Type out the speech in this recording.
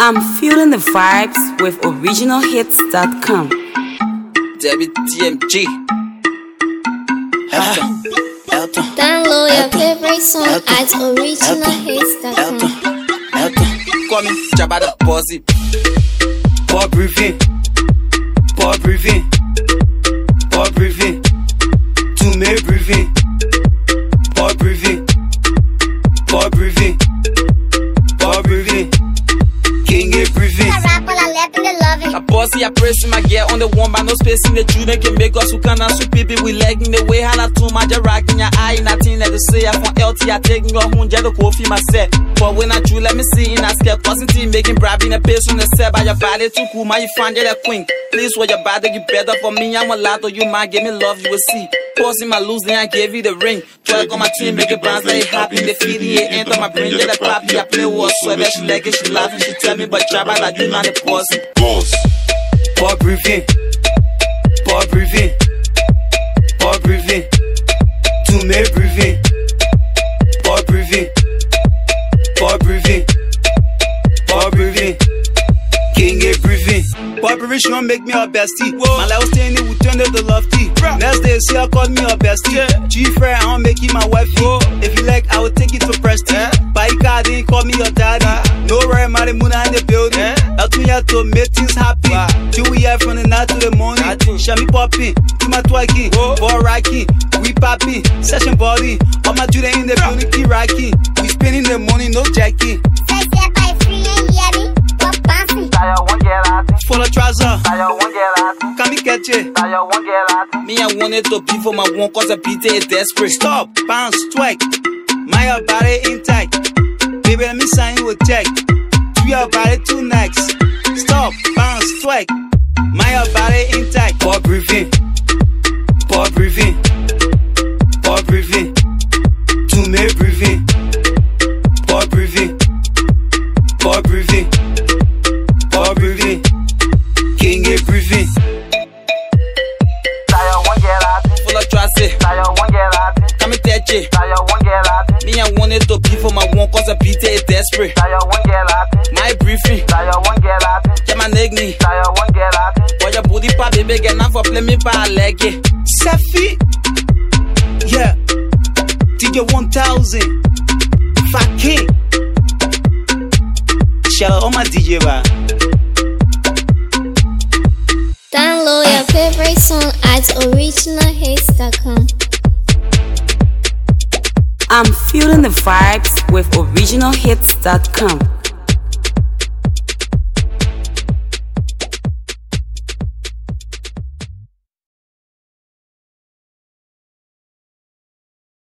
I'm feeling the vibes with originalhits.com. WTMG. Download your favorite song at originalhits.com. Come in, Jabba the Bossy. Pas breathing, pas breathing, pas breathing. To me breathing, pas breathing, pas breathing, pas breathing. King is breathing. A bossy, I press my gear on the one, but no space in the children can make us who cannot sweep people. We legging the way, how too much rock in your eye, nothing like to say. I'm from LT, I taking your home, jello coffee myself. But when I do, let me see in a scale, positive, making bribing a pace on the set by your body too cool, my you find it a queen. Please, what your body, you better for me. I'm a lot of you, might give me love, you will see. Pausing my lose, then I gave you the ring. Twerk on my team, make it bounce like happy. The feeding it enter my brain, get a poppy. I play war, sweat, she like it, she laughing, she tell me, but Jabba, like you not a bossy. Pas breathing, pas breathing, pas breathing. To me breathing, pas breathing, pas breathing, pas breathing. King is breathing. Pas breathing make me a bestie. My life was staying in, we turned it to lofty. Next day, see her call me a bestie. G-Fair, I don't make you my wifey. If you like, I will take it to Prestige. Baika didn't call me your daddy. No rare, Mari Muna in the building. Help me out to make things happy. Till we have from the night to the morning. Shami popping, to my twerking, ball rocking, we popping, session body. All my children in the building keep rocking. We spending the money, no jacking. For the trouser, can me catch it? Me, I wanted to be for my one cause a beat is desperate. Stop, bounce, twerk. My body intact. Baby, let me sign you a check. Do your body two nights. Stop, bounce, twerk. My body intact. Pas breathing, pas breathing, pas breathing. To me breathing, pas breathing, pas breathing, pas breathing. King is breathing. Full of trust, come and touch it. Me, I wanted to be for my one cause a beat is desperate. My briefing, get my neck knee. Boy, your booty pop, baby, get enough for play me by a leg. Safi, yeah. DJ 1000, Fat King. Shout out all my DJ bar. Download your favorite song at originalhits.com. I'm feeling the vibes with originalhits.com.